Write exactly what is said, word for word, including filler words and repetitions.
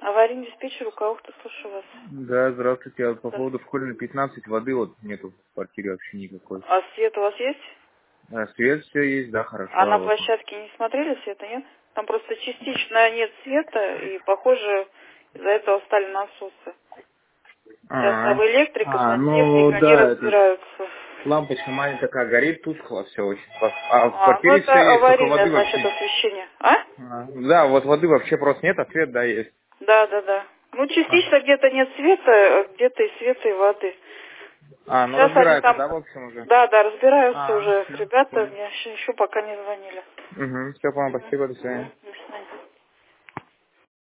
Аварийный диспетчер, у кого-то, слушаю вас. Да, здравствуйте. А по Да. поводу школьной пятнадцать воды вот нету в квартире вообще никакой. А свет у вас есть? А свет все есть, да, А хорошо. А на вот. площадке не смотрели света, нет? Там просто частично нет света, и, похоже, из-за этого стали насосы. Сейчас А, там электрика, а, ну сантехника, они да, это разбираются. лампочка маленькая такая горит, тускло все очень. А в А, ну квартире это все есть, только аварийное, воды значит, вообще. освещение. А? А, да, вот воды вообще просто нет, а свет, да, есть. Да, да, да. Ну, Ага. частично где-то нет света, а где-то и света, и воды. А, ну Сейчас они разбирается, там, да, в общем уже. да, да, разбираются А, уже. все, Ребята понял. мне еще, еще пока не звонили. Угу, все, понял, Мгм, спасибо, до свидания. мгм. До свидания.